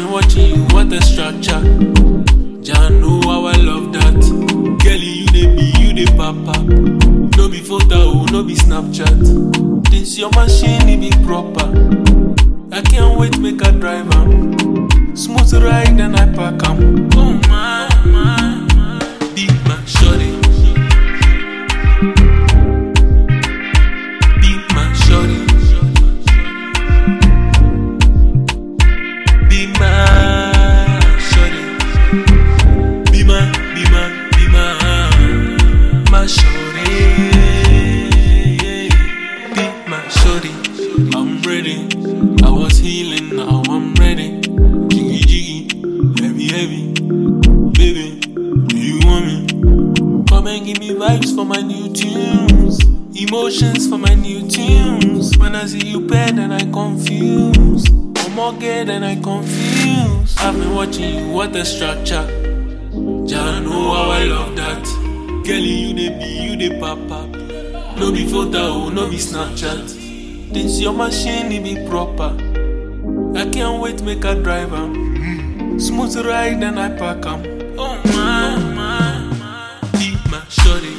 been watching you, what a structure. Jah know how I love that. Girlie, you dey be, you dey papa. No be photo, no be Snapchat. This your machine, it be proper. I can't wait make I drive am. Smooth ride and I pack am. Oh my, be my shorty. Be my shorty. Be my shorty. Be my shorty. Be my shorty. I'm ready. I was healing, now I'm ready. Jiggy jiggy, heavy heavy. Baby, do you want me? Come and give me vibes for my new tunes. Emotions for my new tunes. When I see you paired then I confuse. I'm more gay than I confuse. I've been watching you, what a structure. Jah know how I love that. Girlie, you dey be, you dey papa. No be photo, no be Snapchat. This your machine, it be proper. I can't wait make I drive am. Smooth ride and I pack am. Oh my, be my shorty.